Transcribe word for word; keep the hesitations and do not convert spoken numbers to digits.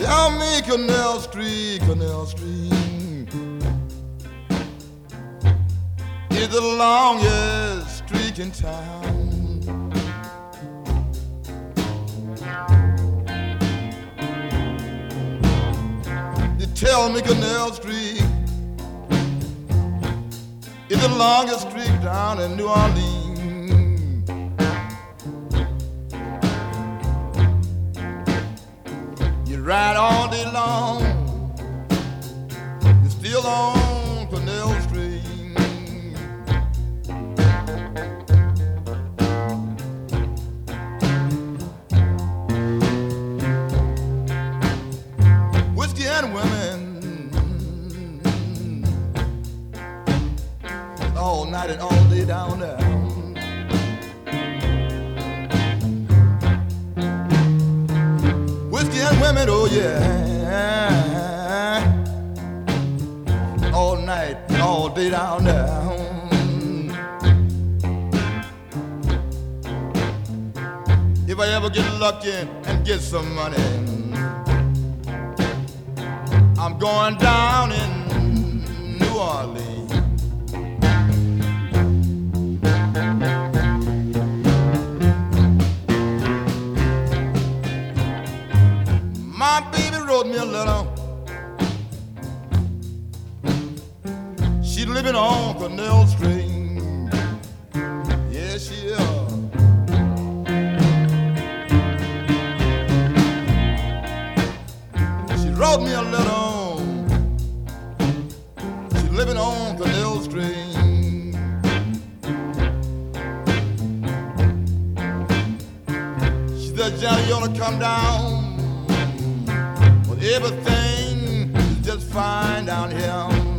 Tell me, Canal Street, Canal Street is the longest street in town. You tell me, Canal Street is the longest street down in New Orleans. Ride all day long, you're still on Canal Street. Whiskey and women, all night and all day down there. Whiskey and women, oh yeah, all night, all day down there. If I ever get lucky and get some money, I'm going down in New Orleans. My baby wrote me a letter. She's living on Canal Street. Yeah, she is. She wrote me a letter. She's living on Canal Street. She said, Johnny, you ought to come down. Everything is just fine down here.